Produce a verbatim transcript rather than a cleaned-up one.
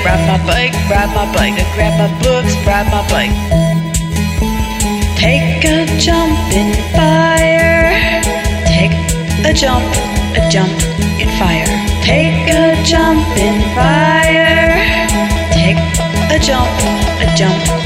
ride my bike, ride my bike. I grab my books, ride my bike. Take a jump in fire. Take a jump, a jump in fire. Take a jump in fire. Take a jump, a jump